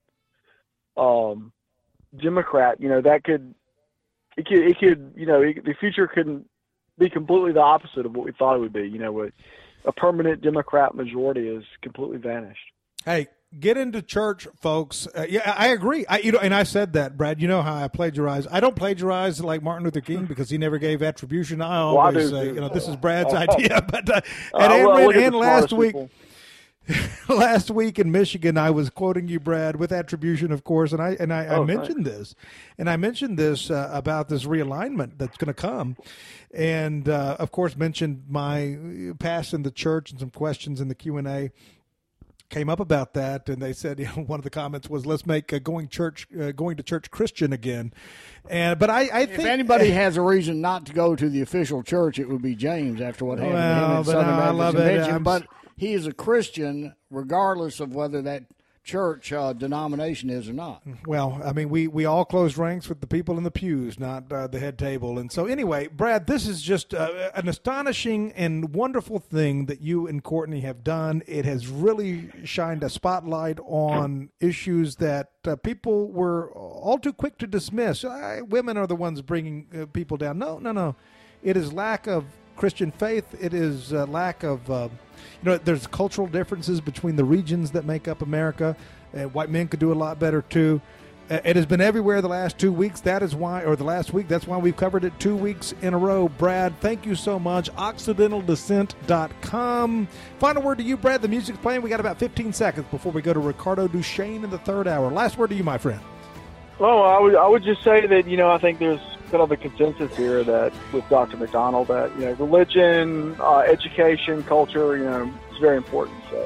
um, Democrat, you know, that could, it could, it could, you know, it, the future couldn't be completely the opposite of what we thought it would be. You know, with a permanent Democrat majority is completely vanished. Hey, get into church, folks. Uh, yeah, I agree. I, you know, and I said that, Brad. You know how I plagiarize. I don't plagiarize like Martin Luther King because he never gave attribution. I always well, I say, you know, this is Brad's idea. But uh, uh, and, well, and, and last week, people. last week in Michigan, I was quoting you, Brad, with attribution, of course, and I and I, oh, I mentioned nice. this, and I mentioned this uh, about this realignment that's going to come, and uh, of course mentioned my past in the church and some questions in the Q and A came up about that, and they said, you know, one of the comments was, "Let's make uh, going church, uh, going to church Christian again." And but I, I think if anybody has a reason not to go to the official church, it would be James after what happened well, to him at Southern no, Baptist I love Convention. It. But he is a Christian, regardless of whether that church uh, denomination is or not. Well, I mean, we, we all close ranks with the people in the pews, not uh, the head table. And so anyway, Brad, this is just uh, an astonishing and wonderful thing that you and Courtney have done. It has really shined a spotlight on issues that uh, people were all too quick to dismiss. Uh, women are the ones bringing uh, people down. No, no, no. It is lack of Christian faith. It is uh, lack of, uh, you know, there's cultural differences between the regions that make up America. Uh, white men could do a lot better too. Uh, it has been everywhere the last two weeks. That is why, or the last week, that's why we've covered it two weeks in a row. Brad, thank you so much. Occidental Descent dot com. Final word to you, Brad. The music's playing. We got about fifteen seconds before we go to Ricardo Duchesne in the third hour. Last word to you, my friend. Well, I would I would just say that, you know, I think there's kind of a consensus here that with Doctor McDonald that, you know, religion, uh, education, culture, you know, it's very important. So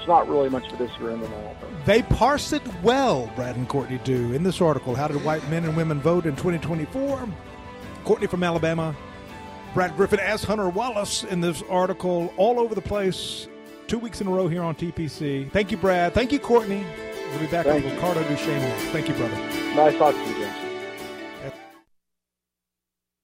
there's not really much of a disagreement on it. They parse it well, Brad and Courtney do, in this article. How did white men and women vote in twenty twenty-four? Courtney from Alabama, Brad Griffin as Hunter Wallace in this article, all over the place, two weeks in a row here on T P C. Thank you, Brad. Thank you, Courtney. We'll be back Thank with you. Ricardo Duchesne. Thank you, brother. Nice talking to you, James.